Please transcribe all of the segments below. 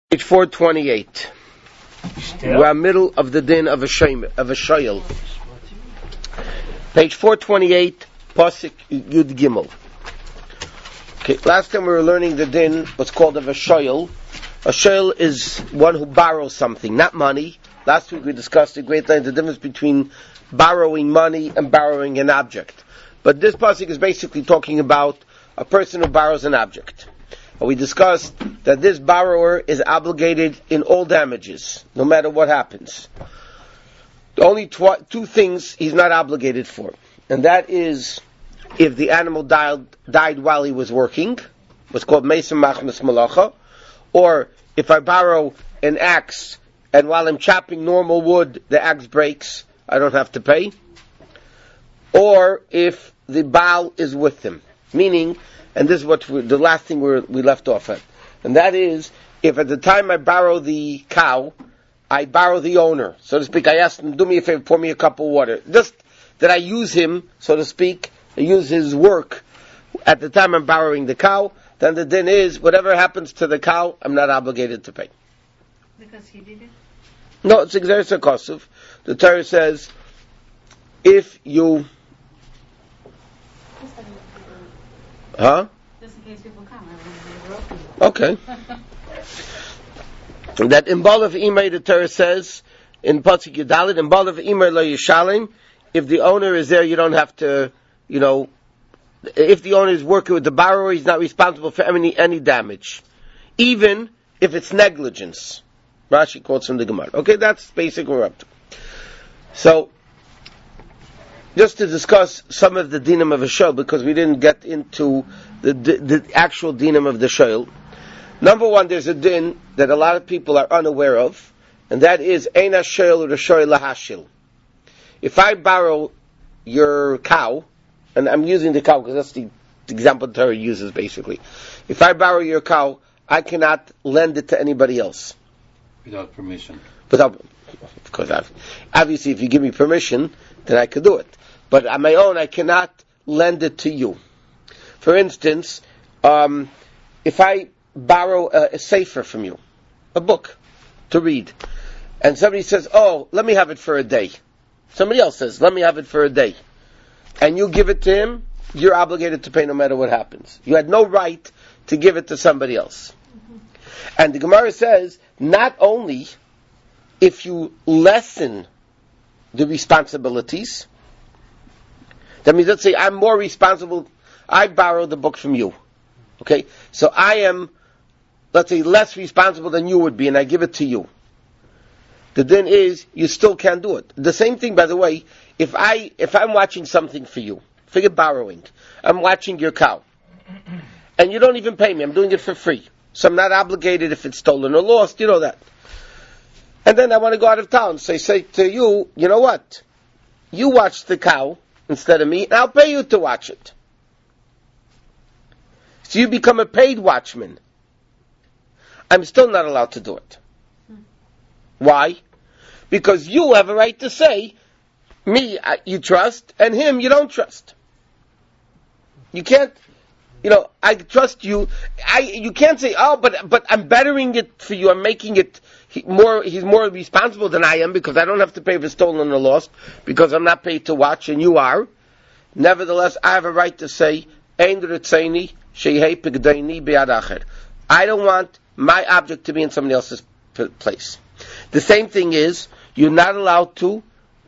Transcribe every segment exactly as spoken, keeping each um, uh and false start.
Page four twenty-eight. We're middle of the din of a shayim, of a shayil. Page four twenty-eight, Pasuk Yud Gimel. Okay, last time we were learning the din, what's called of a shayil. A shayil is one who borrows something, not money. Last week we discussed at great length the difference between borrowing money and borrowing an object. But this pasuk is basically talking about a person who borrows an object. We discussed that this borrower is obligated in all damages, no matter what happens. The only tw- two things he's not obligated for, and that is if the animal died, died while he was working, what's called meisem machmas malacha, or if I borrow an axe and while I'm chopping normal wood, the axe breaks, I don't have to pay, or if the Baal is with him, meaning. And this is what we, the last thing we we left off at. And that is, if at the time I borrow the cow, I borrow the owner, so to speak. I ask him, do me a favor, pour me a cup of water. Just that I use him, so to speak, I use his work at the time I'm borrowing the cow, then the din is, whatever happens to the cow, I'm not obligated to pay. Because he did it? No, it's exeris hakosov. The Torah says, if you... Huh? Just in case people come. Okay. That in Baal of Imay, the Torah says, in Pasuk Yudalit, in Baal of Imay lo yishalim, if the owner is there, you don't have to, you know, if the owner is working with the borrower, he's not responsible for any, any damage. Even if it's negligence. Rashi quotes from the Gemara. Okay, that's basic we're up to. So, just to discuss some of the dinim of a shayil, because we didn't get into the, the, the actual dinim of the shayil. Number one, there's a din that a lot of people are unaware of, and that is ein hashayil r'shoy lahashil. If I borrow your cow, and I'm using the cow because that's the, the example the Torah uses basically. If I borrow your cow, I cannot lend it to anybody else without permission. Without, of course, obviously, if you give me permission, then I could do it. But on my own, I cannot lend it to you. For instance, um, if I borrow a, a sefer from you, a book to read, and somebody says, oh, let me have it for a day. Somebody else says, let me have it for a day. And you give it to him, you're obligated to pay no matter what happens. You had no right to give it to somebody else. Mm-hmm. And the Gemara says, not only if you lessen the responsibilities, that means, let's say I'm more responsible, I borrow the book from you. Okay? So I am, let's say, less responsible than you would be, and I give it to you. The din is, you still can't do it. The same thing, by the way, if I, if I'm watching something for you, forget borrowing, I'm watching your cow, and you don't even pay me, I'm doing it for free. So I'm not obligated if it's stolen or lost, you know that. And then I want to go out of town, so I say to you, you know what? You watch the cow instead of me, and I'll pay you to watch it. So you become a paid watchman. I'm still not allowed to do it. Hmm. Why? Because you have a right to say, me you trust, and him you don't trust. You can't, you know, I trust you. I you can't say, oh, but but I'm bettering it for you. I'm making it he, more. He's more responsible than I am because I don't have to pay for stolen or lost because I'm not paid to watch and you are. Nevertheless, I have a right to say, Ein ritzeini shehei pigdaini biad acher. I don't want my object to be in somebody else's p- place. The same thing is, you're not allowed to.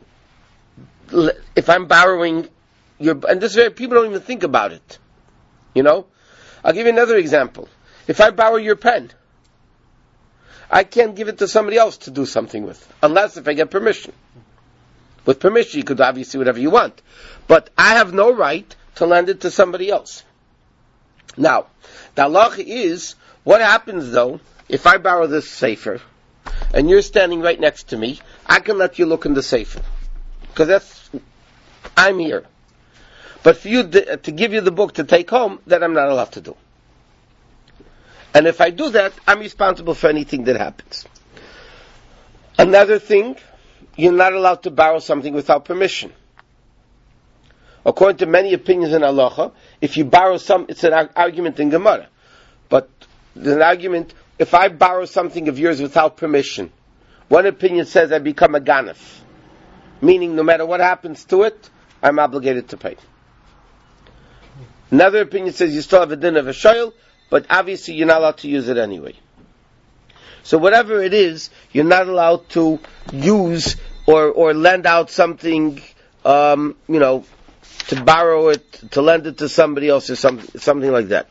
If I'm borrowing your, and this is very, people don't even think about it. You know? I'll give you another example. If I borrow your pen, I can't give it to somebody else to do something with, unless if I get permission. With permission, you could obviously do whatever you want. But I have no right to lend it to somebody else. Now, the halacha is, what happens though, if I borrow this sefer, and you're standing right next to me, I can let you look in the sefer. Because that's, I'm here. But for you to, to give you the book to take home, that I'm not allowed to do. And if I do that, I'm responsible for anything that happens. Another thing, you're not allowed to borrow something without permission. According to many opinions in halacha, if you borrow some, it's an argument in Gemara. But there's an argument, if I borrow something of yours without permission, one opinion says I become a ganef, meaning no matter what happens to it, I'm obligated to pay. Another opinion says you still have a din of a shoyl, but obviously you're not allowed to use it anyway. So whatever it is, you're not allowed to use or, or lend out something, um, you know, to borrow it, to lend it to somebody else or something, something like that.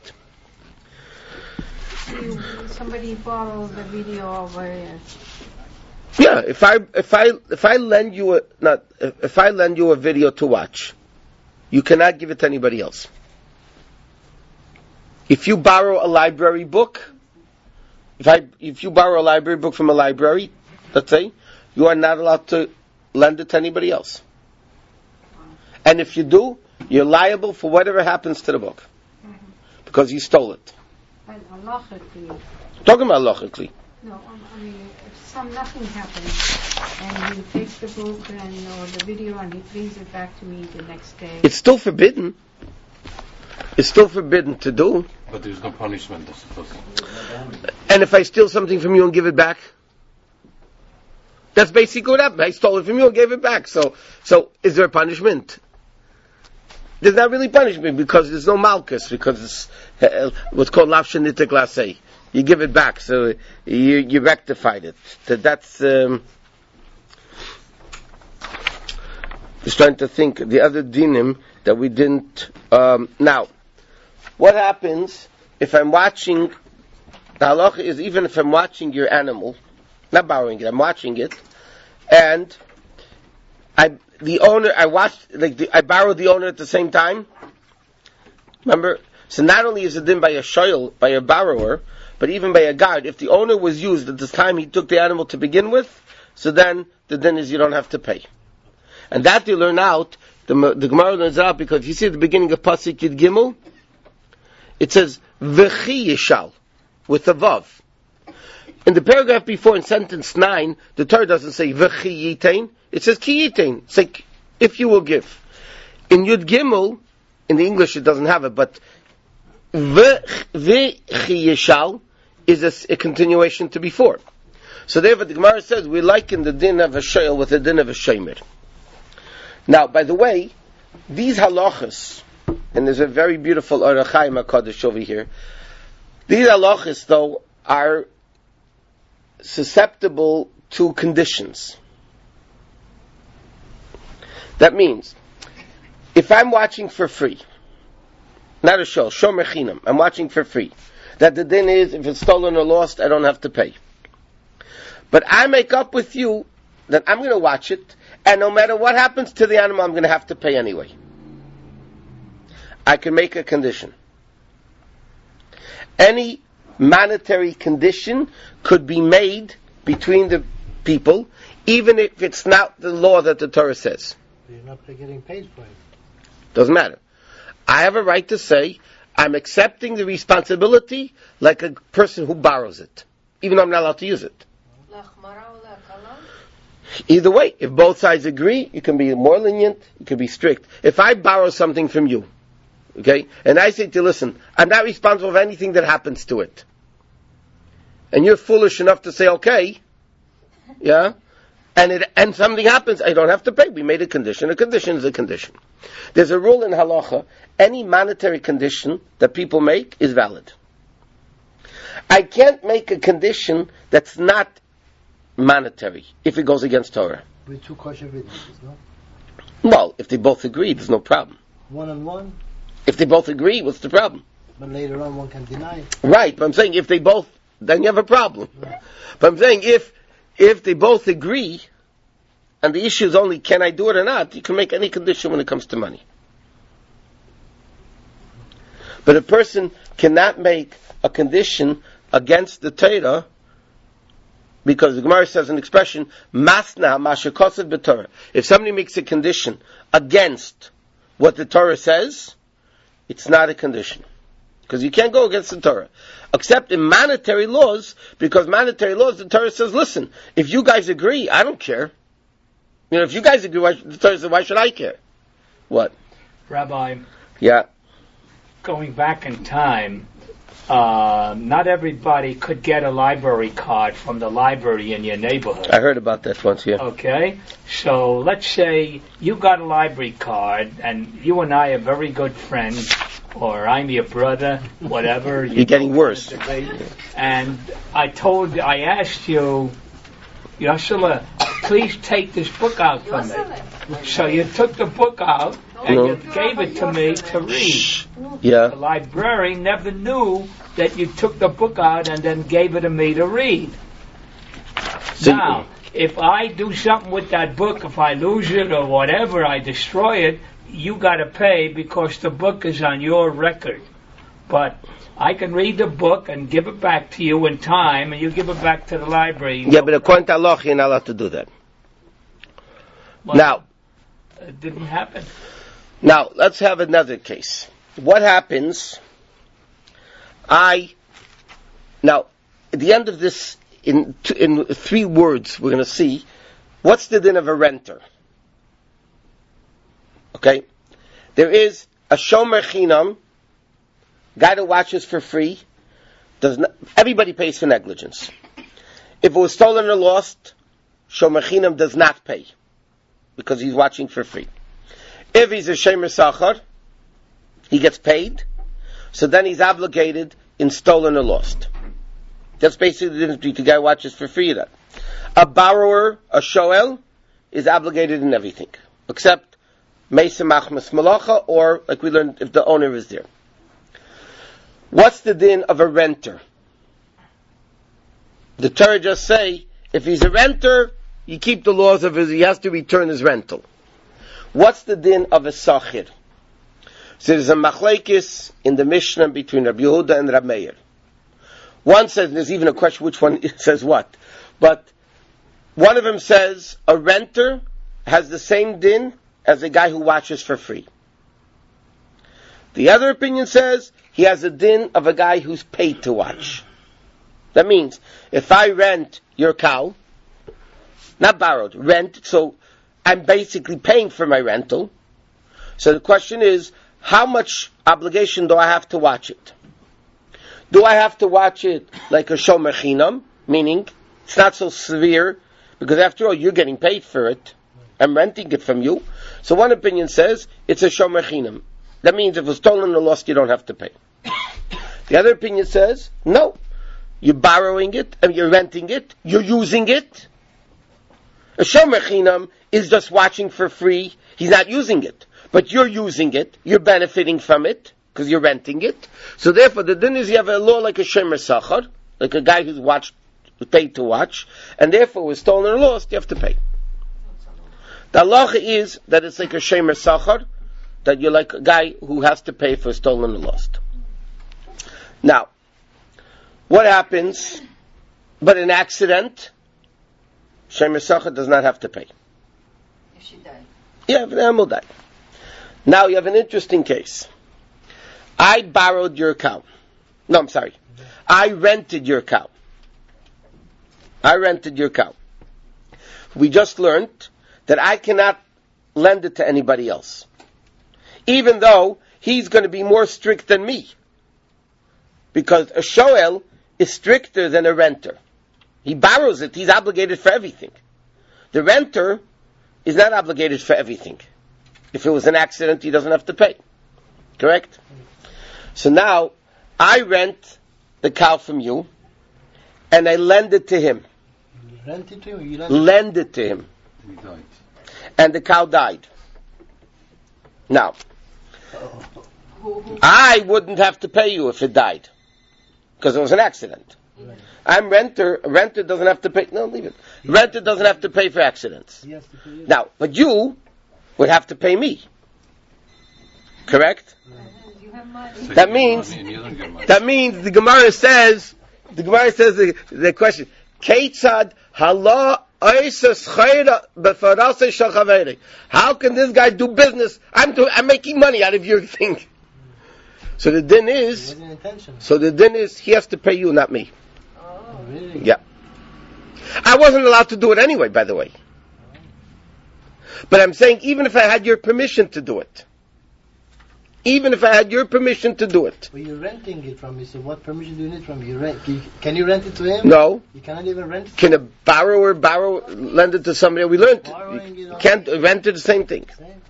You, somebody borrows the video of a... Yeah, if I if I if I lend you a not if I lend you a video to watch, you cannot give it to anybody else. If you borrow a library book, if I if you borrow a library book from a library, let's say, you are not allowed to lend it to anybody else. And if you do, you're liable for whatever happens to the book. Mm-hmm. Because you stole it. But halachically. Talking about halachically. No, I mean, if some nothing happens, and he takes the book and or the video and he brings it back to me the next day. It's still forbidden. It's still forbidden to do. But there's no punishment, I suppose. And if I steal something from you and give it back? That's basically what happened. I stole it from you and gave it back. So, so is there a punishment? There's not really punishment because there's no malchus, because it's uh, what's called lafshenitik lasei. You give it back, so you, you rectified it. That, that's, um, just trying to think, the other dinim that we didn't, um, now, what happens if I'm watching, the halacha is even if I'm watching your animal, not borrowing it, I'm watching it, and I, the owner, I watched, like, the, I borrowed the owner at the same time, remember? So not only is it done by a shoyl, by a borrower, but even by a guard, if the owner was used at the time he took the animal to begin with, so then the din is you don't have to pay. And that you learn out, the, the Gemara learns out, because if you see at the beginning of Pasuk Yud Gimel, it says, V'chi yishal, with a vav. In the paragraph before, in sentence nine, the Torah doesn't say V'chi yitain, it says Ki yitain. It's like, if you will give. In Yud Gimel, in the English it doesn't have it, but V'chi yishal is a, a continuation to before. So therefore the Gemara says, we liken the din of a shoyl with the din of a shemer. Now, by the way, these halachas, and there's a very beautiful Orach Chaim HaKadosh over here, these halachas, though, are susceptible to conditions. That means, if I'm watching for free, not a show, shomer chinam, I'm watching for free, that the din is, if it's stolen or lost, I don't have to pay. But I make up with you that I'm going to watch it, and no matter what happens to the animal, I'm going to have to pay anyway. I can make a condition. Any monetary condition could be made between the people, even if it's not the law that the Torah says. You're not getting paid for it. Doesn't matter. I have a right to say, I'm accepting the responsibility like a person who borrows it, even though I'm not allowed to use it. Either way, if both sides agree, you can be more lenient, you can be strict. If I borrow something from you, okay, and I say to you, listen, I'm not responsible for anything that happens to it, and you're foolish enough to say, okay, yeah, and it and something happens, I don't have to pay. We made a condition. A condition is a condition. There's a rule in halacha, any monetary condition that people make is valid. I can't make a condition that's not monetary if it goes against Torah. With two kosher witnesses, no? Well, if they both agree, there's no problem. One on one? If they both agree, what's the problem? But later on one can deny it. Right, but I'm saying if they both, then you have a problem. Right. But I'm saying if if they both agree, and the issue is only can I do it or not, you can make any condition when it comes to money. But a person cannot make a condition against the Torah, because the Gemara says an expression, masna mashakosav b'Torah. If somebody makes a condition against what the Torah says, it's not a condition. Because you can't go against the Torah. Except in monetary laws, because monetary laws, the Torah says, listen, if you guys agree, I don't care. You know, if you guys agree, why, the Torah says, why should I care? What? Rabbi. Yeah. Going back in time, uh, not everybody could get a library card from the library in your neighborhood. I heard about that once, yeah. Okay, so let's say you got a library card, and you and I are very good friends, or I'm your brother, whatever. You're getting worse. And I told, I asked you, Yashila, please take this book out from me. So you took the book out and No. you gave it to me to read. Yeah. The librarian never knew that you took the book out and then gave it to me to read. So Now, if I do something with that book, if I lose it or whatever, I destroy it, you got to pay because the book is on your record. But I can read the book and give it back to you in time, and you give it back to the library. Yeah, but according to Allah, you're not allowed to do that. Well, Now, it didn't happen. now let's have another case. What happens? I now at the end of this, in t- in three words, we're going to see what's the din of a renter. Okay, there is a shomer chinam, guy that watches for free. Does not, everybody pays for negligence. If it was stolen or lost, shomer chinam does not pay because he's watching for free. If he's a shomer sachar, he gets paid, so then he's obligated in stolen or lost. That's basically the difference between the guy who watches for free. That a borrower, a shoel, is obligated in everything except meisa machmas malacha, or like we learned, if the owner is there. What's the din of a renter? The Torah just say if he's a renter, you keep the laws of his. He has to return his rental. What's the din of a sachir? So there's a machlekes in the Mishnah between Rabbi Yehuda and Rabbi Meir. One says, there's even a question which one says what, but one of them says a renter has the same din as a guy who watches for free. The other opinion says he has a din of a guy who's paid to watch. That means if I rent your cow, not borrowed, rent, so I'm basically paying for my rental. So the question is, how much obligation do I have to watch it? Do I have to watch it like a shomer chinam, meaning it's not so severe, because after all, you're getting paid for it. I'm renting it from you. So one opinion says it's a shomer chinam. That means if it's stolen or lost, you don't have to pay. The other opinion says, no, you're borrowing it, and you're renting it, you're using it. A shomer chinam is just watching for free. He's not using it. But you're using it, you're benefiting from it, because you're renting it. So therefore, the din is you have a law like a shomer sachar, like a guy who's watched, paid to watch, and therefore was stolen or lost, you have to pay. The halacha is that it's like a shomer sachar, that you're like a guy who has to pay for stolen or lost. Now, what happens, but an accident, shomer sachar does not have to pay. If she died. Yeah, if an animal died. Now you have an interesting case. I borrowed your cow. No, I'm sorry. I rented your cow. I rented your cow. We just learned that I cannot lend it to anybody else. Even though he's going to be more strict than me. Because a shoel is stricter than a renter. He borrows it, he's obligated for everything. The renter is not obligated for everything. If it was an accident, he doesn't have to pay. Correct? So now, I rent the cow from you, and I lend it to him. You rent it to him? Or you lend Lend it to him. He died. And the cow died. Now, Who, who, I wouldn't have to pay you if it died. Because it was an accident. Right. I'm renter, a renter doesn't have to pay, no, leave it. Renter doesn't have to pay for accidents. He has to pay you. Now, but you would have to pay me. Correct? You have money. So That you get means- money and you don't get money. That means the Gemara says, the Gemara says the, the question, Keitzad hala oisas chayra befarase shachaveri. How can this guy do business? I'm do, I'm making money out of your thing. So the din It is, wasn't intentional. so the din is, he has to pay you, not me. Oh, really? Yeah. I wasn't allowed to do it anyway, by the way. But I'm saying, even if I had your permission to do it, even if I had your permission to do it. But you're renting it from me, so what permission do you need from me? You rent, can, you, can you rent it to him? No. You cannot even rent it? Can a borrower borrow, lend it to somebody? We learned Borrowing you is can't rent it, the same thing. Same, yeah.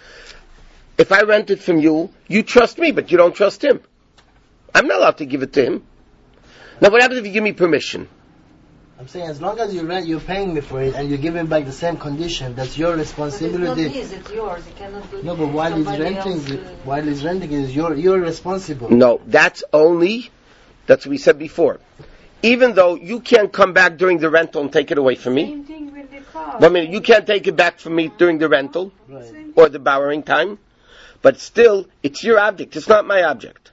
If I rent it from you, you trust me, but you don't trust him. I'm not allowed to give it to him. Now, what happens if you give me permission? I'm saying as long as you rent, you're paying me for it, and you're giving back the same condition. That's your But it's not responsibility. his, it's yours. You cannot do No, but while he's somebody renting, else, it, uh, while he's renting it, is your you're responsible. No, that's only, that's what we said before. Even though you can't come back during the rental and take it away from me. Same thing with the car. I mean, you can't take it back from me during the rental Right. Same or the borrowing time. But still, it's your object. It's not my object.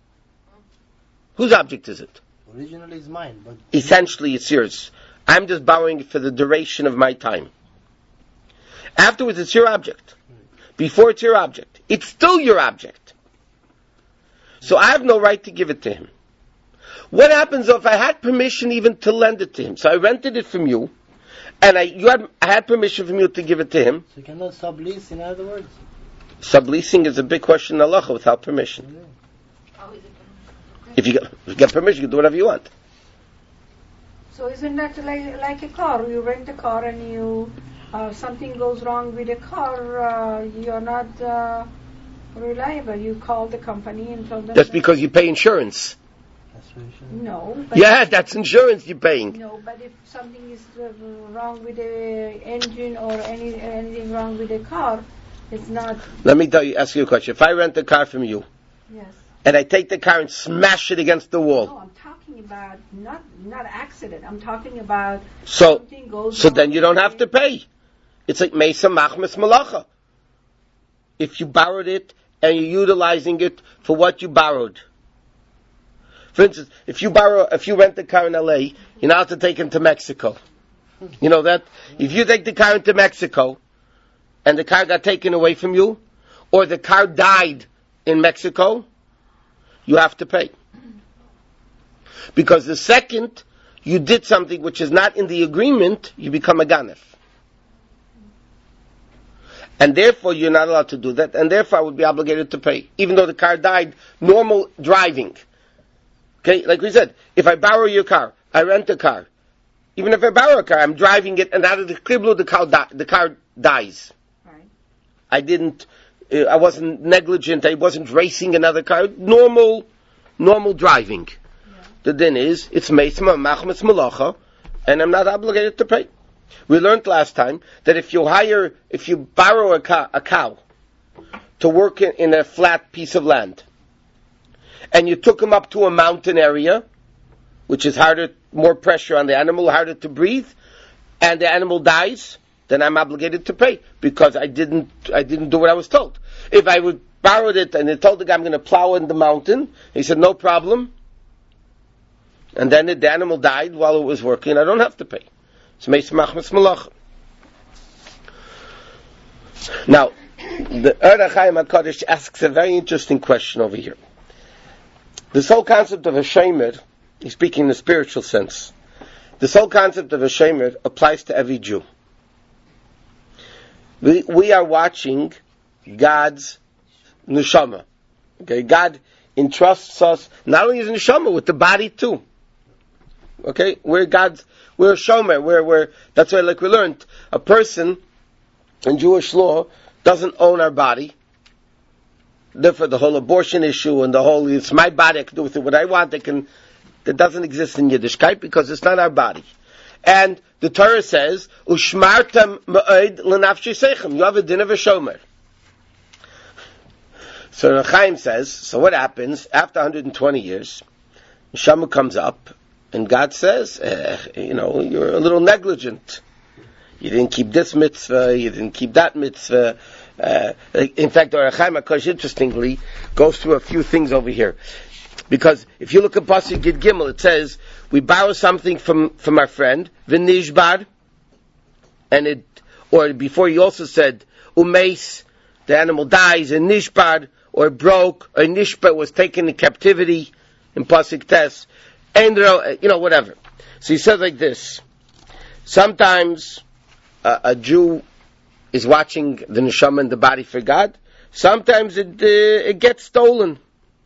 Whose object is it? Originally it's mine, but Essentially, it's yours. I'm just borrowing it for the duration of my time. Afterwards, it's your object. Before it's your object. It's still your object. So I have no right to give it to him. What happens if I had permission even to lend it to him? So I rented it from you, and I, you had, I had permission from you to give it to him. so you cannot sublease, in other words. Subleasing is a big question in halacha without permission. how is it? If you, get, if you get permission, you can do whatever you want. So isn't that like like a car? You rent a car and you uh, something goes wrong with the car, uh, you're not uh, reliable. You call the company and tell them. That's because you pay insurance. That's what you should. No. But Yeah, that's insurance you're paying. No, but if something is uh, wrong with the engine or any anything wrong with the car, it's not. Let me tell you, ask you a question. If I rent a car from you, Yes. and I take the car and smash it against the wall, No, I'm talking about not not accident. I'm talking about so something goes so wrong then you don't with have it. to pay. It's like Mesa Machmas Malacha. If you borrowed it and you're utilizing it for what you borrowed. For instance, if you borrow, if you rent a car in L A, you're not allowed to take it to Mexico. You know that? If you take the car into Mexico, and the car got taken away from you, or the car died in Mexico, you have to pay. Because the second you did something which is not in the agreement, you become a ganef. And therefore you're not allowed to do that, and therefore I would be obligated to pay. Even though the car died, normal driving. Okay, like we said, if I borrow your car, I rent a car. Even if I borrow a car, I'm driving it, and out of the kriblu, the car, di- the car dies. Right. I didn't, uh, I wasn't negligent, I wasn't racing another car. Normal, normal driving. Yeah. The din is, it's meisma machmas malacha, and I'm not obligated to pay. We learned last time that if you hire, if you borrow a cow, a cow to work in, in a flat piece of land, and you took him up to a mountain area, which is harder, more pressure on the animal, harder to breathe, and the animal dies, then I'm obligated to pay because I didn't, I didn't do what I was told. If I would borrowed it and they told the guy I'm going to plow in the mountain, he said no problem, and then the animal died while it was working, I don't have to pay. It's meis machmas malacha. Now, the Ur HaChaim HaKadosh asks a very interesting question over here. This whole concept of a shemer, he's speaking in the spiritual sense, this whole concept of a shemer applies to every Jew. We, we are watching God's neshama. Okay, God entrusts us not only as neshama, with the body too. Okay, we're God's, we're a shomer, we're, we're, that's why, like we learned, a person in Jewish law doesn't own our body. Therefore, the whole abortion issue and the whole, it's my body, I can do with it what I want, I can, that doesn't exist in Yiddishkeit because it's not our body. And the Torah says, Ushmartam ma'od l'nafshi seichem, you have a din of a shomer. So Chaim says, so what happens after one hundred twenty years? Neshama comes up, and God says, eh, you know, you're a little negligent. You didn't keep this mitzvah, you didn't keep that mitzvah. Uh, in fact, the Ur HaChaim HaKadosh, interestingly, goes through a few things over here. Because if you look at Pasuk Gid Gimel, it says, we borrow something from, from our friend, v'nishbar, and it, or before he also said, umeis, the animal dies, and nishbar, or broke, or nishbar was taken in captivity, in Pasuk Tes, and, you know, whatever. So he says like this, sometimes uh, a Jew is watching the neshama and the body for God, Sometimes it uh, it gets stolen.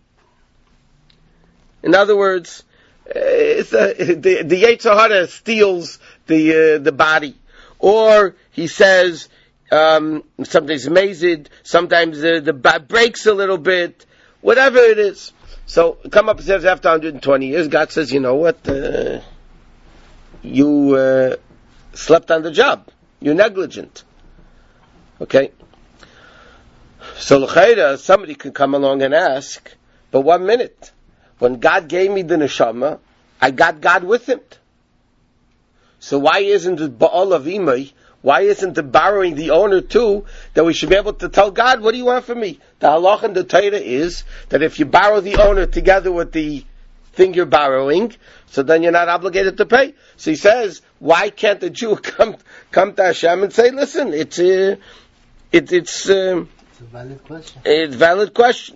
In other words, uh, it's a, the the Yetzer Hara steals the uh, the body, or he says um, sometimes amazed, sometimes the the bat breaks a little bit, whatever it is. So come up and says after one hundred twenty years, God says, you know what, uh, you uh, slept on the job, you're negligent. Okay. So l'chayra, somebody can come along and ask, but one minute, when God gave me the neshama, I got God with him. So why isn't it ba'al of imay? Why isn't it borrowing the owner too, that we should be able to tell God, what do you want from me? The halach in the Torah is that if you borrow the owner together with the thing you're borrowing, so then you're not obligated to pay. So he says, why can't the Jew come come to Hashem and say, listen, it's uh, it, it's um, It's a valid question. It's a valid question.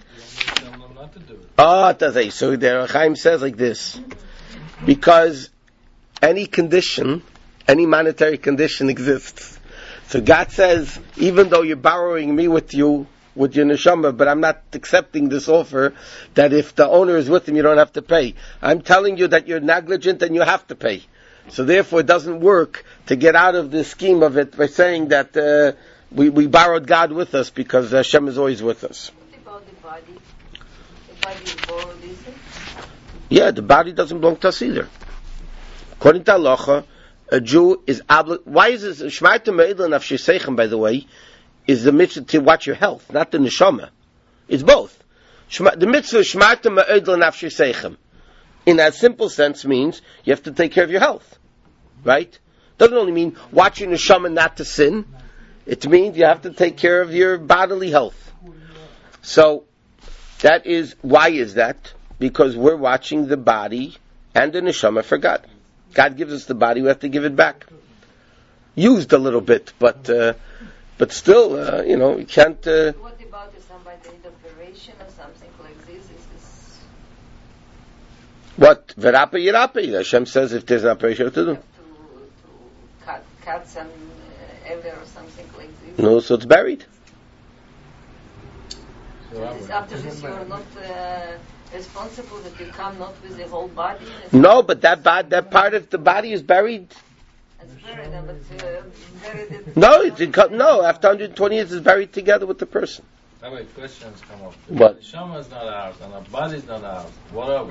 Ah, oh, so the Chaim says like this, because any condition, any monetary condition exists. So God says, even though you're borrowing me with you, with your neshama, but I'm not accepting this offer, that if the owner is with him, you don't have to pay. I'm telling you that you're negligent and you have to pay. So therefore it doesn't work to get out of the scheme of it by saying that uh, we, we borrowed God with us because Hashem is always with us. What about the body? The body is borrowed, is it? Yeah, the body doesn't belong to us either. According to halacha, a Jew is obligated. Why is this? Shmarta me'edla nafshei seichem, by the way, is the mitzvah to watch your health, not the neshama. It's both. Shma, the mitzvah shmarta me'edla nafshei seichem, in that simple sense, means you have to take care of your health, right? Doesn't only mean watch your neshama not to sin. It means you have to take care of your bodily health. So that is why is that? Because we're watching the body and the neshama for God. God gives us the body, we have to give it back. Used a little bit, but uh, but still, uh, you know, you can't. Uh, what about if somebody did operation or something like this? Is this what? Verapa yirapa. Hashem says if there's an operation, what to do? to, to cut, cut some uh, ever or something like this? No, so it's buried. So this, after this, you are not uh, responsible that you come not with the whole body. No, but that bod, that part of the body is buried. It's buried, uh, but uh, buried it. No, it, it, no. After one hundred twenty years, it's buried together with the person. That way questions come up. What? The neshama is not ours, and our body is not ours. What are we?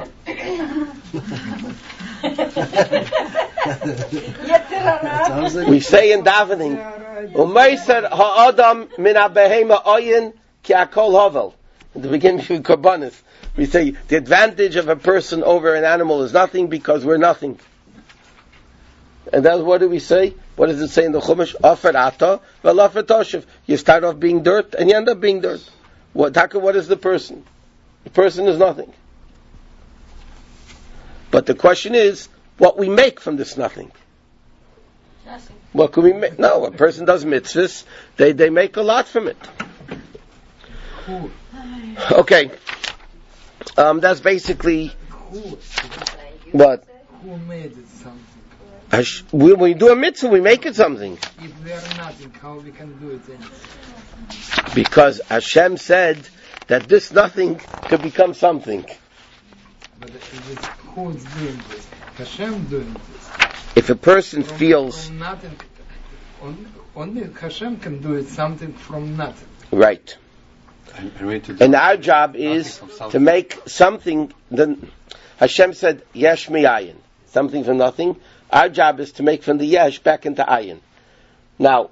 Sounds like We say in davening, "Umeiser ha'adam min ha'behema oyin ki akol havel." In the beginning of Korbanos, we say the advantage of a person over an animal is nothing because we're nothing. And that's what do we say? What does it say in the Chumash? Afer ata v'lafer toshev. You start off being dirt and you end up being dirt. What? Taka, what is the person? The person is nothing. But the question is, what we make from this nothing. Nothing. What can we make? No, a person does mitzvahs. They they make a lot from it. Okay, um, that's basically what. Who made it something? Ash- we, when we do a mitzvah, we make it something. If we are nothing, how we can do it then? Because Hashem said that this nothing could become something. But it is who's doing this? Hashem doing this. If a person From, feels from nothing, only, only Hashem can do it something from nothing. right, And, and, we to do and our job is something from to something. make something. Then Hashem said, "Yesh mi'ayin," something from nothing. Our job is to make from the yesh back into ayin. Now,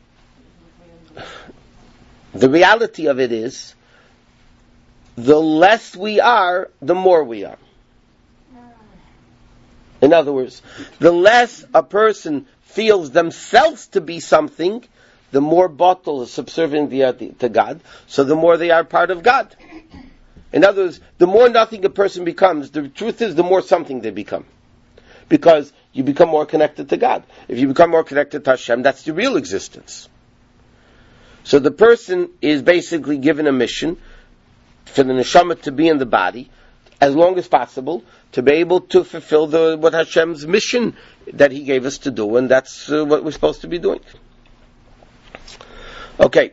the reality of it is, the less we are, the more we are. In other words, the less a person feels themselves to be something, the more bottle is subservient to God, so the more they are part of God. In other words, the more nothing a person becomes, the truth is the more something they become. Because you become more connected to God. If you become more connected to Hashem, that's the real existence. So the person is basically given a mission for the neshama to be in the body as long as possible, to be able to fulfill the what Hashem's mission that He gave us to do, and that's uh, what we're supposed to be doing. Okay,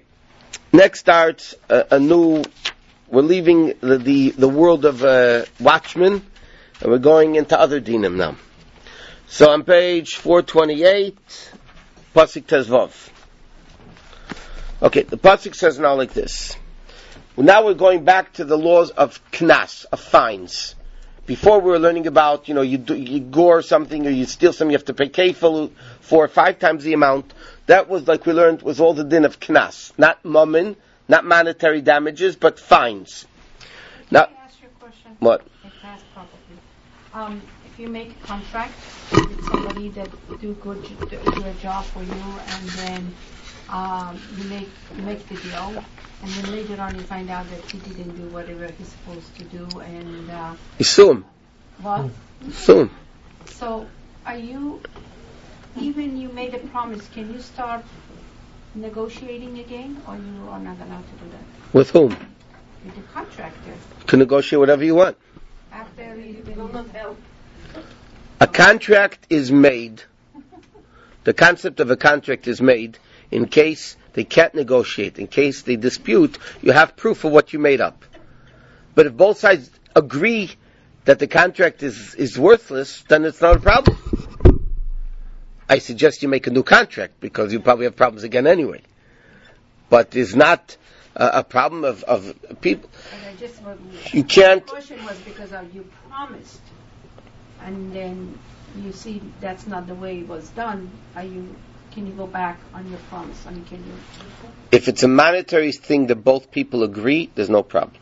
next starts a, a new. We're leaving the the, the world of uh, watchmen, and we're going into other dinim now. So on page four twenty-eight, pasuk tezvav. Okay, the pasuk says now like this. Now we're going back to the laws of knas, of fines. Before we were learning about, you know, you, do, you gore something or you steal something, you have to pay kefil for five times the amount. That was, like we learned, was all the din of knas. Not mammon, not monetary damages, but fines. Now, Can I ask you a question? What? If I ask properly. Um, if you make a contract with somebody that do good, do a job for you, and then um, you make you make the deal, and then later on you find out that he didn't do whatever he's supposed to do, and uh, you sue him. what? Sue him. So, are you, even you made a promise, can you start negotiating again, or you are not allowed to do that? With whom? With the contractor. You can negotiate whatever you want. After you've It will been... not help. A contract is made, the concept of a contract is made in case they can't negotiate, in case they dispute, you have proof of what you made up. But if both sides agree that the contract is, is worthless, then it's not a problem. I suggest you make a new contract, because you probably have problems again anyway. But it's not a, a problem of, of people. And I just was, You can't... the question was because of you promised, and then you see that's not the way it was done. Are you? Can you go back on your promise? I mean, can you? If it's a monetary thing that both people agree, there's no problem.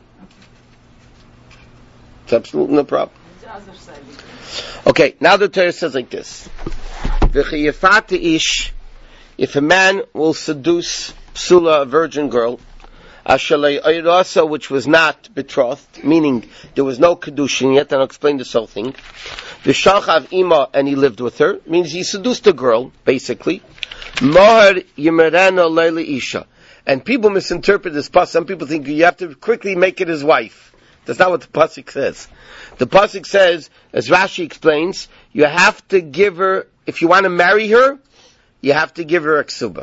It's absolutely no problem. The other side. Okay, now the Torah says like this. V'chiyafat ish, if a man will seduce psula, a virgin girl, ashalei oirasa, which was not betrothed, meaning there was no kedushin yet, and I'll explain this whole thing. V'shalchav ima, and he lived with her, means he seduced a girl, basically. Mohar yimerana leili isha. And people misinterpret this pasuk. Some people think you have to quickly make it his wife. That's not what the pasuk says. The pasuk says, as Rashi explains, you have to give her, if you want to marry her, you have to give her a ksuba.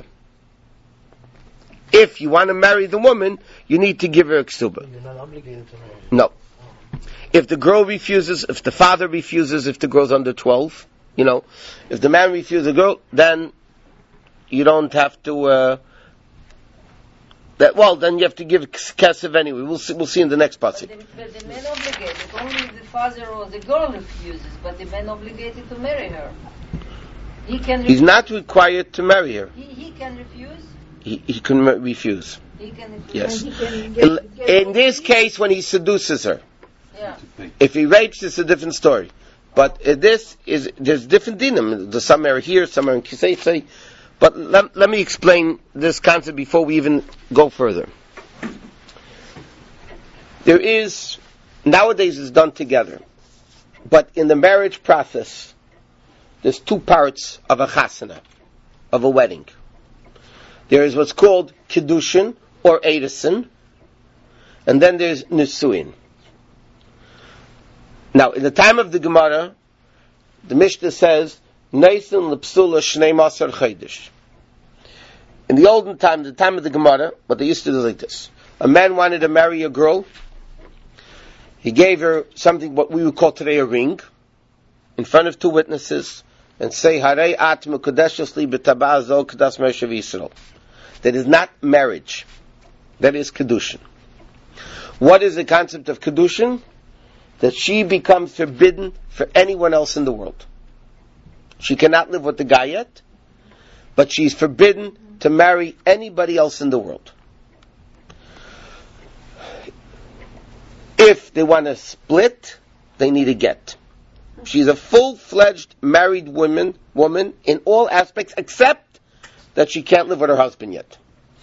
If you want to marry the woman, you need to give her a ksuba. You're not obligated to marry. No. If the girl refuses, if the father refuses, if the girl's under twelve, you know, if the man refuses the girl, then you don't have to, uh, that, well, then you have to give kesef anyway. We'll see, we'll see in the next pasuk. But the, but the man obligated, only the father or the girl refuses, but the man obligated to marry her. He can refuse. He's not required to marry her. He, he can refuse. He, he can re- refuse. He can refuse. Yes. And he can get- get In this case, when he seduces her, Yeah. if he rapes, it's a different story. But uh, this is, there's different dinim. The some are here, some are in Kisei. But let, let me explain this concept before we even go further. There is, nowadays it's done together. But in the marriage process, there's two parts of a chasana, of a wedding. There is what's called kiddushin, or edison, and then there's nisuin. Now, in the time of the Gemara, the Mishnah says, Neisin l'psula shnei masar chaydish. In the olden time, the time of the Gemara, what they used to do is like this. A man wanted to marry a girl. He gave her something, what we would call today a ring, in front of two witnesses, and say, Harei at mekudeshes li b'tabah zo kedas me'eshav Yisrael. That is not marriage. That is kedushin. What is the concept of kedushin? That she becomes forbidden for anyone else in the world. She cannot live with the guy yet, but she's forbidden to marry anybody else in the world. If they want to split, they need a get. She's a full-fledged married woman, woman in all aspects, except that she can't live with her husband yet.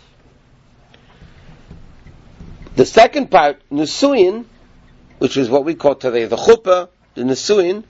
The second part, Nisuin, which is what we call today the chuppah, the Nisuin,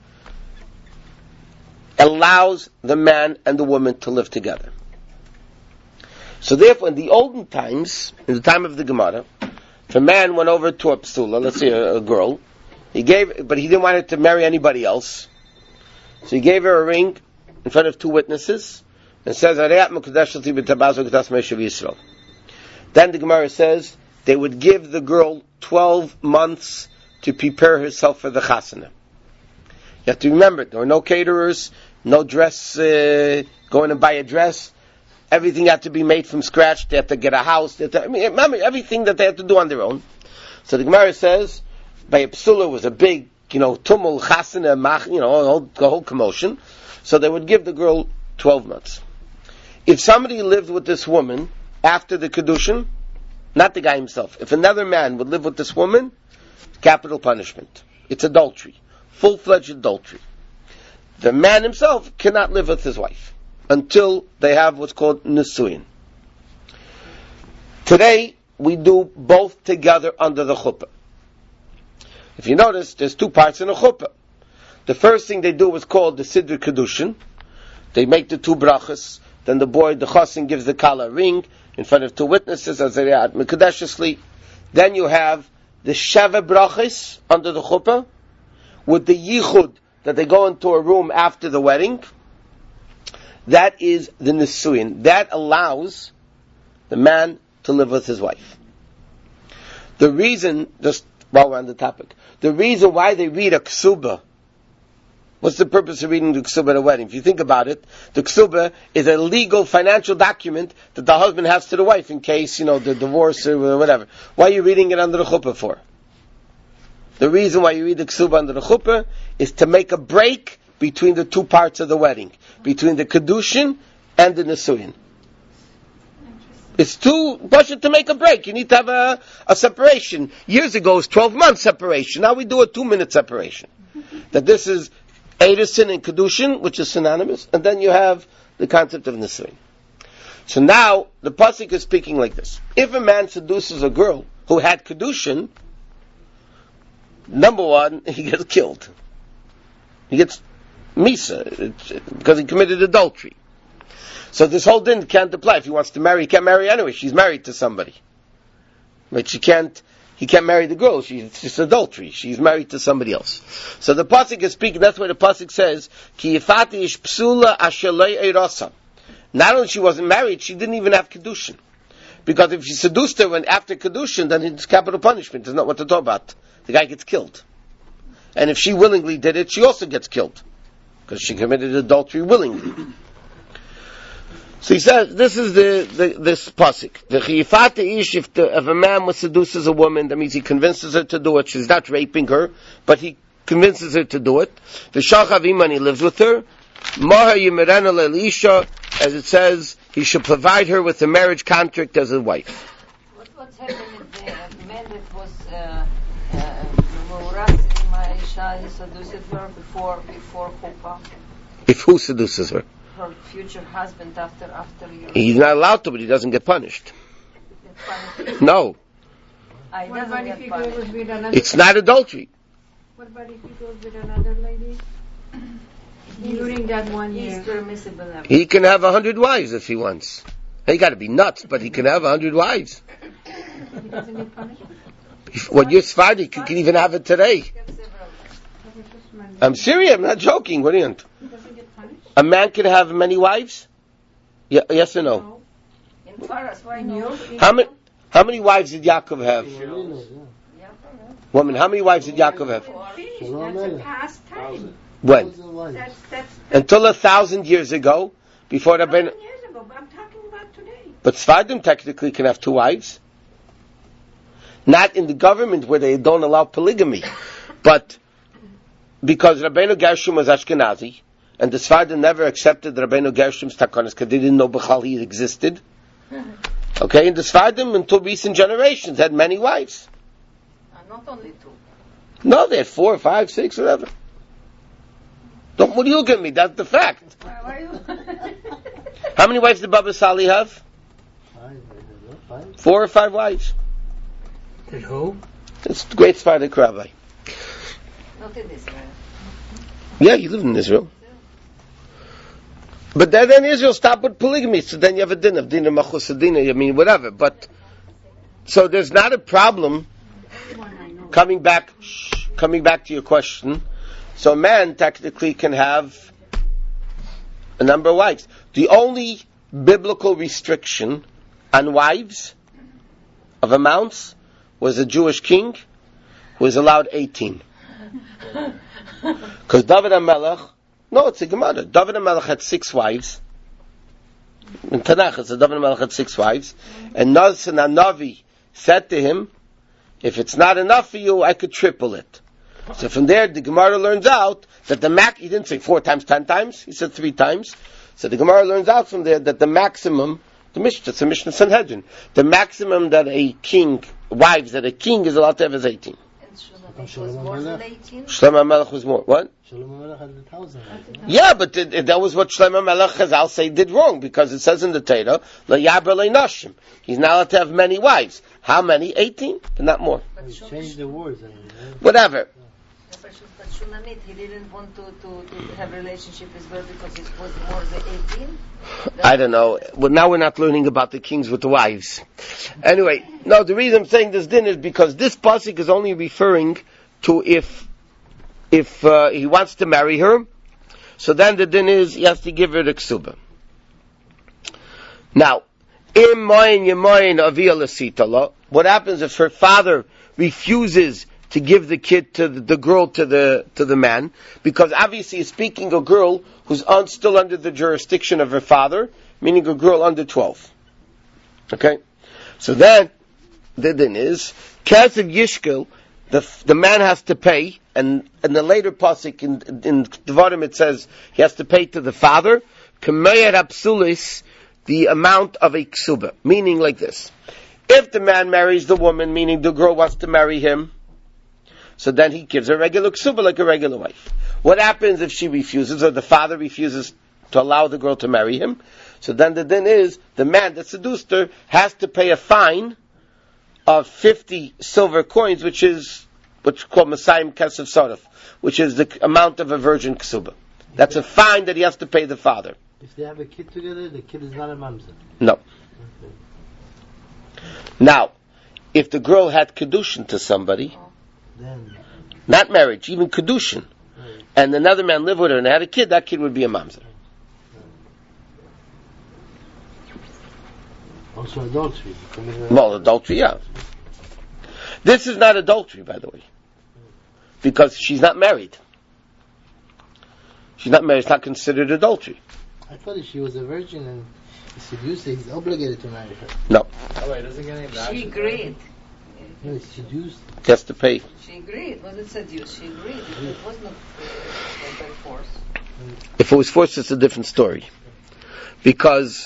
allows the man and the woman to live together. So therefore, in the olden times, in the time of the Gemara, if a man went over to a psula, let's say a, a girl, he gave, but he didn't want her to marry anybody else, so he gave her a ring in front of two witnesses, and says, Then the Gemara says they would give the girl twelve months to prepare herself for the chasana. You have to remember, there were no caterers, no dress, uh, going to buy a dress. Everything had to be made from scratch. They had to get a house. They had to, I mean, remember everything that they had to do on their own. So the Gemara says, by a psula was a big, you know, tumul, chasana, mach, you know, a whole, a whole commotion. So they would give the girl twelve months. If somebody lived with this woman after the kedushin, not the guy himself, if another man would live with this woman, capital punishment. It's adultery. Full-fledged adultery. The man himself cannot live with his wife until they have what's called nisuin. Today, we do both together under the chuppah. If you notice, there's two parts in a chuppah. The first thing they do is called the siddur kedushin. They make the two brachas. Then the boy, the chassan, gives the kala ring in front of two witnesses, as they are mekadeshesly. Then you have the sheva brachas under the chuppah, with the yichud that they go into a room after the wedding. That is the nisuin. That allows the man to live with his wife. The reason, just while we're on the topic, the reason why they read a ksuba, what's the purpose of reading the ksuba at a wedding? If you think about it, the ksuba is a legal financial document that the husband has to the wife in case, you know, the divorce or whatever. Why are you reading it under the chuppah for? The reason why you read the ksuba under the chuppah is to make a break between the two parts of the wedding, between the kedushin and the nisuin. It's too much to make a break. You need to have a, a separation. Years ago, it was twelve month separation. Now we do a two minute separation. That this is Eidusin and kedushin, which is synonymous, and then you have the concept of nisuin. So now the pasuk is speaking like this: if a man seduces a girl who had kedushin, number one, he gets killed. He gets misa because he committed adultery. So this whole din can't apply. If he wants to marry, he can't marry anyway. She's married to somebody. But she can't, he can't marry the girl. She's, it's just adultery. She's married to somebody else. So the pasuk is speaking, that's why the pasuk says, Ki yifati ish psula asher lo eirasa. Not only she wasn't married, she didn't even have kedushin. Because if she seduced her when after kedushin, then it's capital punishment. There's not what to talk about. The guy gets killed. And if she willingly did it, she also gets killed. Because she committed adultery willingly. So he says, this is the, the this pasuk. The chiyifat ish, if, the, if a man was seduces a woman, that means he convinces her to do it. She's not raping her, but he convinces her to do it. The shachav iman, he lives with her. Maha yimerena lelisha, as it says, he should provide her with a marriage contract as a wife. What, what's happening is the man that was uh, uh, he seduced her before before chuppah. If who seduces her? Her future husband after after you. He's not allowed to, but he doesn't get punished. No. I What about if he goes with another? It's not adultery. What about if he goes with another lady? During that one He's year. permissible. Now. He can have a hundred wives if he wants. He got to be nuts, but he can have a hundred wives. He doesn't get punished? If, what you're Sephardi, you can even have it today. I'm serious. I'm not joking. What do you want? He doesn't get punished? A man can have many wives? Yeah, yes or no? No. In Paras, why In not? your- How many? How many wives did Yaakov have? Yeah, Woman, how many wives did Yaakov have? Finished. That's a past time. When? That's, that's Until a thousand years ago, before the Ben. thousand years ago, but I'm talking about today. But Sephardim technically can have two wives. Not in the government where they don't allow polygamy, but because Rabbeinu Gershom was Ashkenazi, and the Sephardim never accepted Rabbeinu Gershom's takanas because they didn't know Bechal he existed. Okay, and the Sephardim until recent generations had many wives. and not only two. No, they had four, five, six, whatever. Don't what do you look at me? That's the fact. Why, why you? How many wives did Baba Sali have? Five, five. Four or five wives. Did who? It's the great Sephardic rabbi. Not in Israel. Yeah, you live in Israel. But then, then Israel stopped with polygamy, so then you have a din of din of machus adina, I mean, whatever. But, so there's not a problem, coming back, shh, coming back to your question, so a man technically can have a number of wives. The only biblical restriction on wives of amounts was a Jewish king who was allowed eighteen. Because David HaMelech, no, it's a Gemara. David HaMelech had six wives. In Tanakh, it's a David HaMelech had six wives. And Nasan HaNavi said to him, if it's not enough for you, I could triple it. So from there, the Gemara learns out that the max, he didn't say four times, ten times, he said three times. So the Gemara learns out from there that the maximum, the Mishnah, it's a Mishnah Sanhedrin, the maximum that a king, wives that a king is allowed to have is eighteen. And Shlomo was more than eighteen? Shlomo HaMelech was more, what? Shlomo HaMelech had a thousand. Yeah, but it, it, that was what Shlomo HaMelech Chazal say did wrong, because it says in the Torah, L'yabra le'nashim. He's not allowed to have many wives. How many? eighteen, but not more. But he changed the words. I mean, yeah. Whatever. But Shunamit, he didn't want to, to, to have a relationship with her because it was more than eighteen? I don't know. Well, now we're not learning about the kings with the wives. Anyway, no, the reason I'm saying this din is because this pasuk is only referring to if if uh, he wants to marry her, so then the din is he has to give her the ksuba. Now, im moin yemoin avia l'sitala, what happens if her father refuses to give the kid to the, the girl to the to the man, because obviously he's speaking a girl who's on, still under the jurisdiction of her father, meaning a girl under twelve. Okay, so then the din is Kasev Yishkel, the the man has to pay, and in the later pasuk in in Devarim it says he has to pay to the father Kameyer Apsulis, the amount of a ksuba, meaning like this: if the man marries the woman, meaning the girl wants to marry him, so then he gives her regular ksuba like a regular wife. What happens if she refuses, or the father refuses to allow the girl to marry him? So then the din is, the man that seduced her has to pay a fine of fifty silver coins, which is what's called Masayim Kesef Saraf, which is the amount of a virgin ksuba. That's a fine that he has to pay the father. If they have a kid together, the kid is not a mamzer. No. Okay. Now, if the girl had kedushin to somebody, Then, not marriage, even kedushin, right. and another man lived with her and had a kid, that kid would be a mamzer. Also adultery. Well, adultery, yeah. This is not adultery, by the way, because she's not married. She's not married. It's not considered adultery. I thought if she was a virgin and he seduced her, he's obligated to marry her. No. Oh, wait, doesn't get any She agreed. No, he's seduced. He has to pay. She agreed. Was it seduced? She agreed. It, it was not uh, by force. If it was forced, it's a different story. Because,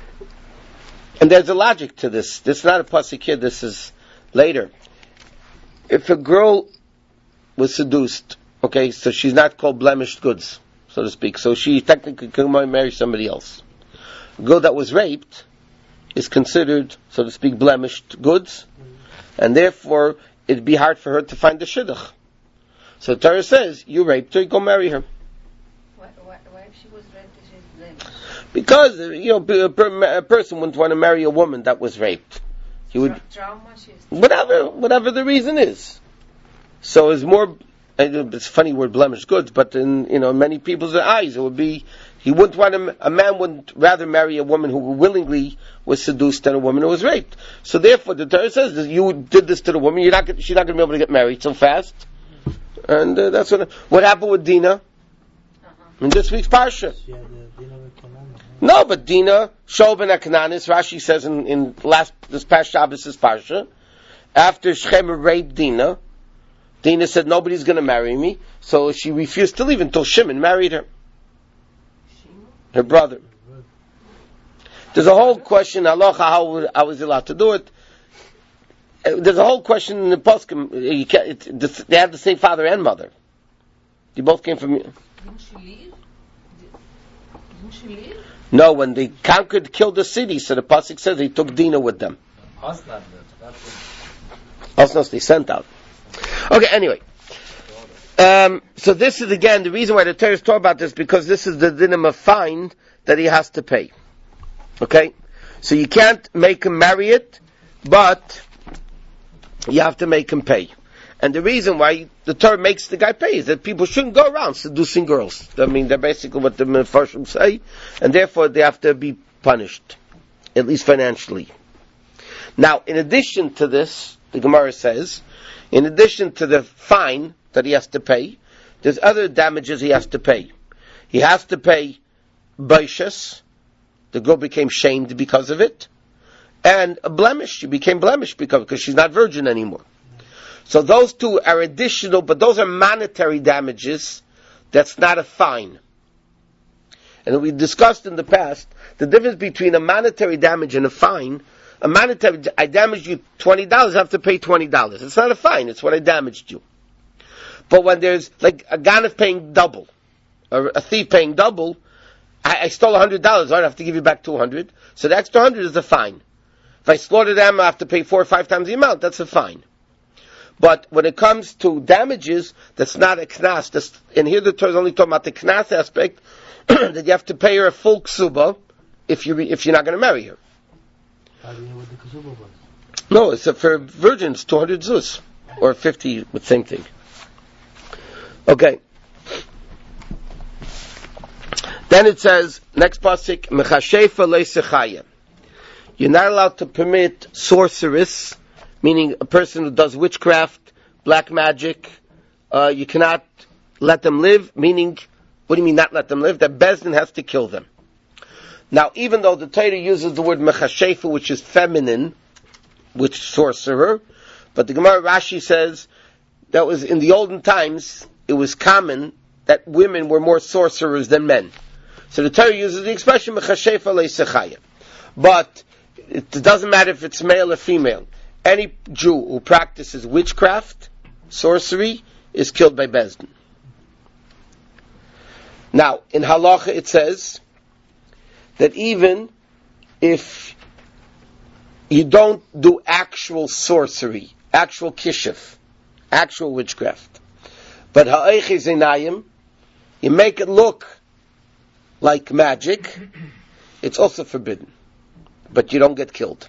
and there's a logic to this. This is not a pasuk here. This is later. If a girl was seduced, okay, so she's not called blemished goods, so to speak. So she technically can marry somebody else. A girl that was raped is considered, so to speak, blemished goods, and therefore it'd be hard for her to find the shidduch. So the Torah says, you raped her, go marry her. Why, why, why if she was raped, she's blamed? Because, you know, a, per, a person wouldn't want to marry a woman that was raped. He would, Tra- trauma, she's whatever, whatever the reason is. So it's more, it's a funny word, blemished goods, but in, you know, many people's eyes, it would be, he wouldn't want to, a man wouldn't rather marry a woman who willingly was seduced than a woman who was raped. So therefore, the Torah says that you did this to the woman, you're not, she's not going to be able to get married so fast. And uh, that's what, what happened with Dinah uh-huh. in this week's Parsha. She had a dinner with Canaan. No, but Dinah, Shob and Aknanis, Rashi says in, in last, this past Shabbos' Parsha, after Shechem raped Dinah, Dinah said, nobody's going to marry me, so she refused to leave until Shimon married her. Her brother. There's a whole question, halacha, how I was allowed to do it. There's a whole question in the poskim. You can't, it, they have the same father and mother. They both came from. Didn't she leave? Didn't she leave? No, when they conquered, killed the city, so the pasuk says they took Dinah with them. Us not that. Also, they sent out. Okay, anyway. Um, so this is again the reason why the Torah is talking about this, because this is the dinim of fine that he has to pay. Okay, so you can't make him marry it, but you have to make him pay. And the reason why the Torah makes the guy pay is that people shouldn't go around seducing girls. I mean, they're basically what the Mefarshim say, and therefore they have to be punished, at least financially. Now, in addition to this, the Gemara says, in addition to the fine that he has to pay, there's other damages he has to pay. He has to pay baishas, the girl became shamed because of it, and a blemish, she became blemished because, because she's not virgin anymore. So those two are additional, but those are monetary damages. That's not a fine. And we discussed in the past the difference between a monetary damage and a fine. A monetary, I damaged you twenty dollars, I have to pay twenty dollars. It's not a fine, it's what I damaged you. But when there's, like, a ganef paying double, or a thief paying double, I, I stole one hundred dollars, I have to give you back two hundred dollars. So the extra one hundred dollars is a fine. If I slaughter them, I have to pay four or five times the amount, that's a fine. But when it comes to damages, that's not a knas. That's, and here the Torah is only talking about the knas aspect, that you have to pay her a full ksuba if, you, if you're not going to marry her. How do you know what the ksuba was? No, it's a, for virgins, two hundred zuz. Or fifty, with same thing. Okay. Then it says, next pasuk, Mechashefa leisechaya. You're not allowed to permit sorceress, meaning a person who does witchcraft, black magic. Uh, you cannot let them live, meaning, what do you mean not let them live? That Beis Din has to kill them. Now, even though the Torah uses the word mechashefa, which is feminine, which sorcerer, but the Gemara Rashi says that was in the olden times, it was common that women were more sorcerers than men. So the Torah uses the expression mechashefa leisechaya. But it doesn't matter if it's male or female. Any Jew who practices witchcraft, sorcery, is killed by Beis Din. Now, in halacha it says that even if you don't do actual sorcery, actual kishuf, actual witchcraft, but ha'eichi zinayim, you make it look like magic, it's also forbidden. But you don't get killed.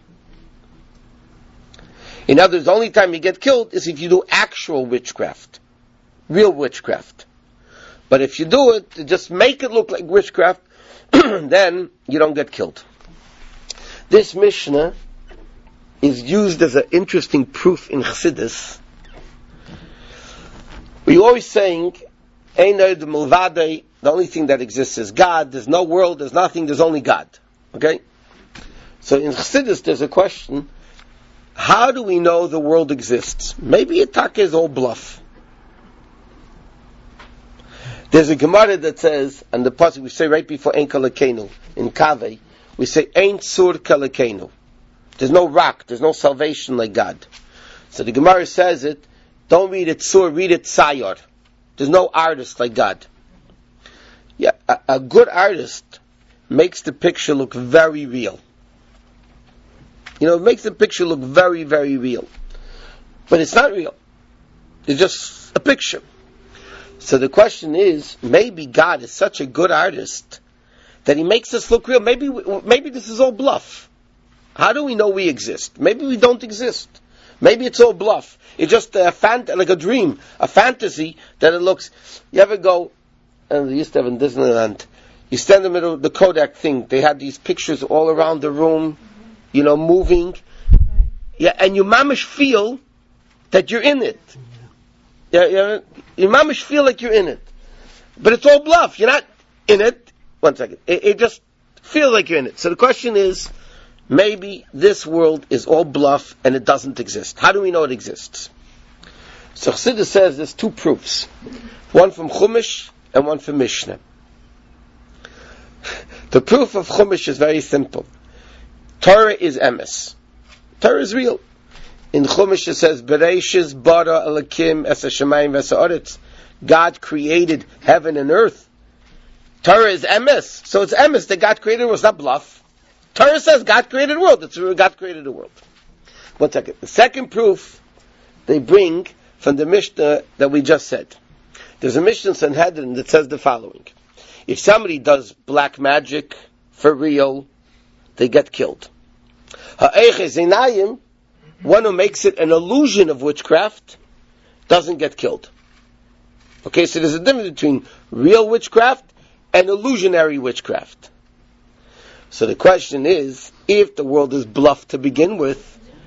In other words, the only time you get killed is if you do actual witchcraft. Real witchcraft. But if you do it, to just make it look like witchcraft, then you don't get killed. This Mishnah is used as an interesting proof in Chassidus. We're always saying, Einod Mulvadei, the only thing that exists is God, there's no world, there's nothing, there's only God. Okay? So in Chassidus there's a question, how do we know the world exists? Maybe Itaka is all bluff. There's a Gemara that says, and the pasuk we say right before Ein Kalakenu, in Kaveh, we say Ein Sur Kalakenu. There's no rock, there's no salvation like God. So the Gemara says it, don't read it Sur, read it Sayar. There's no artist like God. Yeah, a, a good artist makes the picture look very real. You know, it makes the picture look very, very real. But it's not real. It's just a picture. So the question is, maybe God is such a good artist that he makes us look real. Maybe maybe this is all bluff. How do we know we exist? Maybe we don't exist. Maybe it's all bluff. It's just a fant- like a dream, a fantasy that it looks... You ever go, and they used to have in Disneyland, you stand in the middle of the Kodak thing, they had these pictures all around the room, you know, moving. Yeah, and you mamish feel that you're in it. Yeah, yeah, you mamish feel like you're in it. But it's all bluff. You're not in it. One second. It, it just feels like you're in it. So the question is, maybe this world is all bluff and it doesn't exist. How do we know it exists? So Chassidus says there's two proofs. One from Chumash and one from Mishnah. The proof of Chumash is very simple. Torah is emes. Torah is real. In Chumash it says, Bereishis bara alakim es hashamayim ves haaretz. God created heaven and earth. Torah is emes. So it's emes that God created the world. It's not bluff. Torah says God created the world. It's God created the world. One second. The second proof they bring from the Mishnah that we just said. There's a Mishnah in Sanhedrin that says the following. If somebody does black magic for real, they get killed. Ha'eiche zinayim, one who makes it an illusion of witchcraft, doesn't get killed. Okay, so there's a difference between real witchcraft and illusionary witchcraft. So the question is, if the world is bluff to begin with,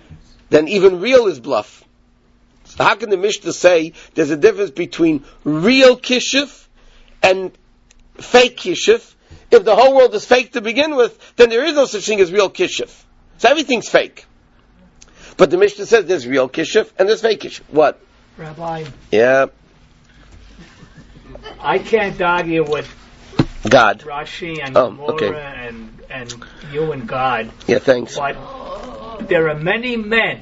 then even real is bluff. So how can the Mishnah say there's a difference between real kishuf and fake kishuf? If the whole world is fake to begin with, then there is no such thing as real kishuf. So everything's fake. But the Mishnah says there's real kishuf and there's fake kishuf. What? Rabbi, Yeah. I can't argue with God. Rashi and Oh, Gemara okay. and, and you and God, Yeah, thanks. but there are many men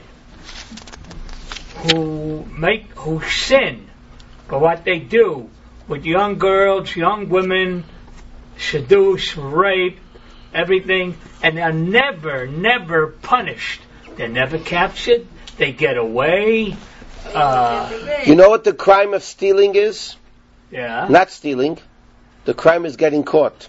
who make, who sin for what they do with young girls, young women, seduce, rape, everything, and they're never, never punished. They're never captured. They get away. Uh, You know what the crime of stealing is? yeah. Not stealing. The crime is getting caught.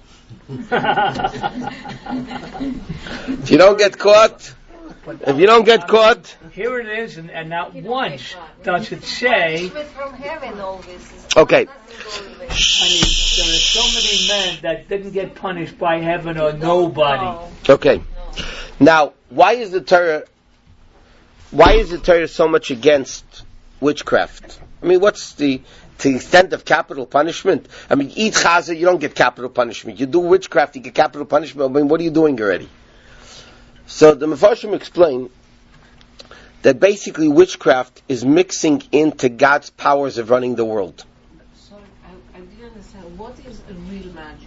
If you don't get caught, if you don't get caught, Here it is, and, and not once does it say. Punishment from heaven, all this is okay. nothing to do with I it. mean, there are so many men that didn't get punished by heaven or nobody. No. Okay. Now, why is the Torah? Why is the Torah so much against witchcraft? I mean, what's the to the extent of capital punishment? I mean, eat chaza, you don't get capital punishment. You do witchcraft, you get capital punishment. I mean, what are you doing already? So the Mefarshim explain that basically witchcraft is mixing into God's powers of running the world. Sorry, I, I didn't understand. What is a real magic?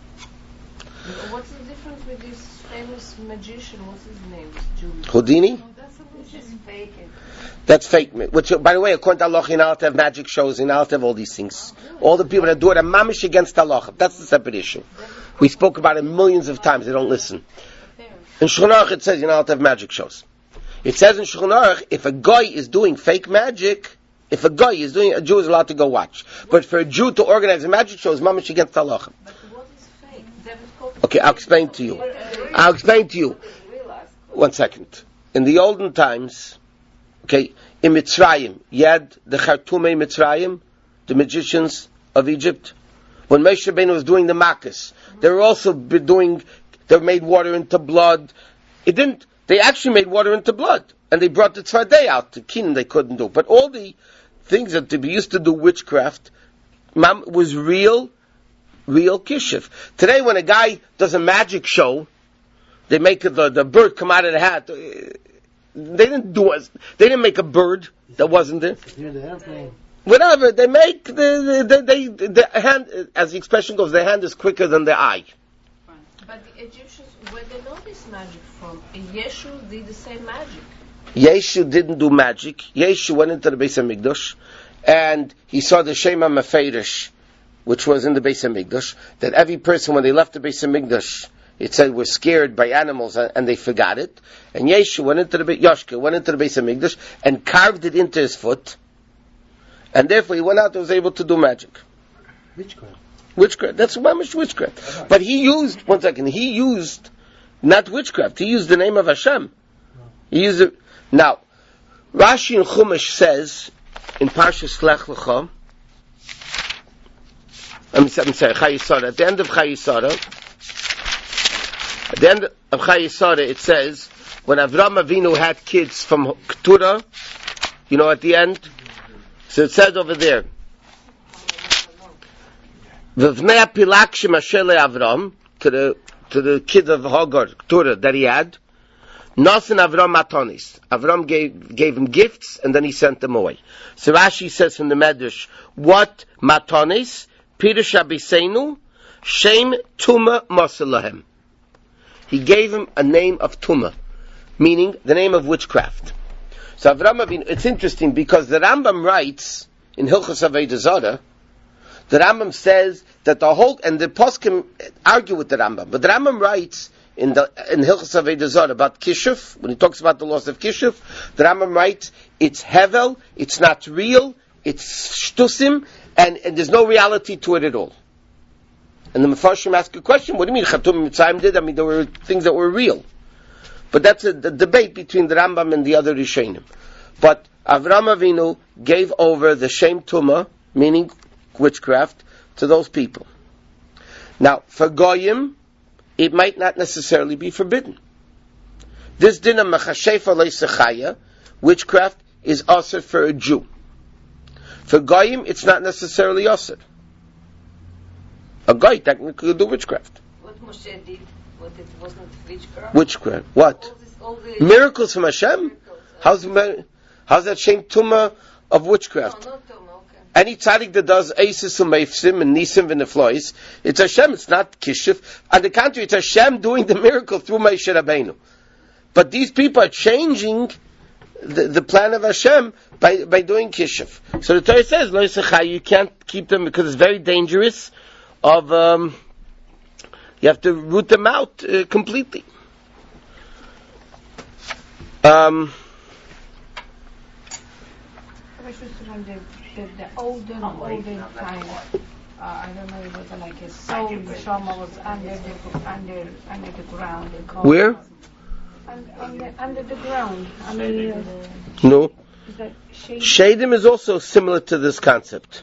What's the difference with this famous magician? What's his name? Jewish. Houdini? This is fake. That's fake. Which, by the way, according to Allah, you're not allowed to have magic shows, you're not allowed to have all these things. All the people that do it are mamish against Allah. That's the separate issue. We spoke about it millions of times, they don't listen. In Shulchan Aruch it says you're not allowed to have magic shows. It says in Shulchan Aruch, if a guy is doing fake magic, if a guy is doing, a Jew is allowed to go watch. But for a Jew to organize a magic show is mamish against Allah. But what is fake? David Copperfield. Okay, I'll explain to you. I'll explain to you. One second. In the olden times, okay, in Mitzrayim, you had the Khartoumei Mitzrayim, the magicians of Egypt. When Moshe Rabbeinu was doing the Makkos, they were also be doing, they made water into blood. It didn't, they actually made water into blood. And they brought the Tzvardei out, the Kin they couldn't do. But all the things that they used to do witchcraft, mam, was real, real kishuf. Today when a guy does a magic show, they make the, the bird come out of the hat. They didn't do it. They didn't make a bird that wasn't there. Near the airplane. Whatever they make, the, the, they, the hand, as the expression goes, their hand is quicker than their eye. But the Egyptians, where they know this magic from? Yeshu did the same magic. Yeshu didn't do magic. Yeshu went into the Beis Hamikdash, and he saw the Shema Meferish, which was in the Beis Hamikdash. That every person, when they left the Beis Hamikdash, it said we're scared by animals, and they forgot it. And Yeshu went into the Yoshka went into the Beis Hamikdash and carved it into his foot, and therefore he went out and was able to do magic. Witchcraft. Witchcraft. That's mamish witchcraft. But he used one second. He used not witchcraft. He used the name of Hashem. He used it. Now, Rashi in Chumash says in Parshas Lech Lecha. I'm sorry, Chayei. At the end of Chayei, at the end of Chayei, it says when Avram Avinu had kids from Keturah, you know, at the end. So it says over there. V'vnei Pilak Shemashele Avram, to the to the kid of Hagar, Keturah, that he had. Nasan Avram Matonis. Avram gave gave him gifts and then he sent them away. So Rashi says from the Medrash, what Matonis? Pirush Abiseinu, Shem Tuma Masalahem. He gave him a name of Tuma, meaning the name of witchcraft. So Avram Avinu, it's interesting because the Rambam writes in Hilchos Avodah Zarah, the Rambam says that the whole, and the poskim argue with the Rambam, but the Rambam writes in the in Hilchos Avodah Zarah about Kishuf, when he talks about the loss of Kishuf, the Rambam writes, it's Hevel, it's not real, it's Shtusim, and, and there's no reality to it at all. And the Mefarshim ask a question, what do you mean Khartoum Mitzrayim did? I mean, there were things that were real. But that's a, the debate between the Rambam and the other Rishonim. But Avram Avinu gave over the Shem Tumah, meaning witchcraft, to those people. Now, for Goyim, it might not necessarily be forbidden. This din of Mechashefa Leisechaya witchcraft is asr for a Jew. For goyim, it's not necessarily asr. A goy technically could do witchcraft. What Moshe did, what it wasn't witchcraft. Witchcraft. What? All this, all the Miracles from Hashem? miracles. How's, how's that shame tumah of witchcraft? No, not Toma, okay. Any tzaddik that does Eisis and Meifsim and Nisim and Neflois, it's Hashem, it's not Kishuf. On the contrary, it's Hashem doing the miracle through Moshe Rabbeinu. But these people are changing the, the plan of Hashem by, by doing Kishuf. So the Torah says, Lo Yisachai, you can't keep them because it's very dangerous. Of um, you have to root them out uh, completely. Um, From the, the, the olden, olden time, uh, I don't know, it was like a soul, Shama was under the, under, under the ground. They called Where? it, under, under, under the ground. I mean, uh, no. is that shade? Shadim is also similar to this concept.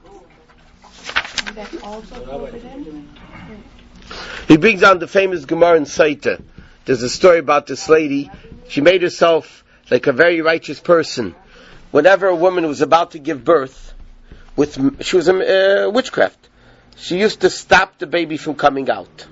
Is that also forbidden? He brings down the famous Gemara in Saita. There's a story about this lady. She made herself like a very righteous person. Whenever a woman was about to give birth, with she was a uh, witchcraft. She used to stop the baby from coming out.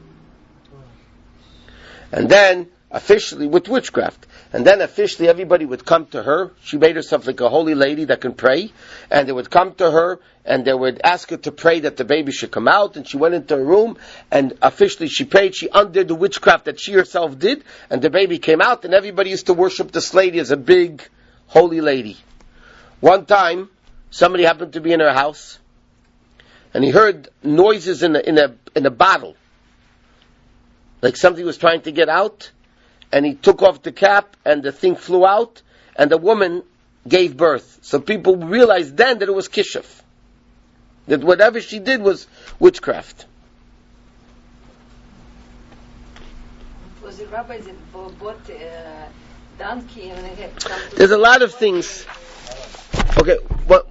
And then, officially, with witchcraft. And then officially everybody would come to her. She made herself like a holy lady that can pray. And they would come to her and they would ask her to pray that the baby should come out. And she went into her room and officially she prayed. She undid the witchcraft that she herself did. And the baby came out and everybody used to worship this lady as a big holy lady. One time, somebody happened to be in her house. And he heard noises in a, in a, in a bottle. Like something was trying to get out. And he took off the cap, and the thing flew out, and the woman gave birth. So people realized then that it was kishuf. That whatever she did was witchcraft. It was the rabbis that bought a donkey and they had come to There's a lot of things. Okay, what?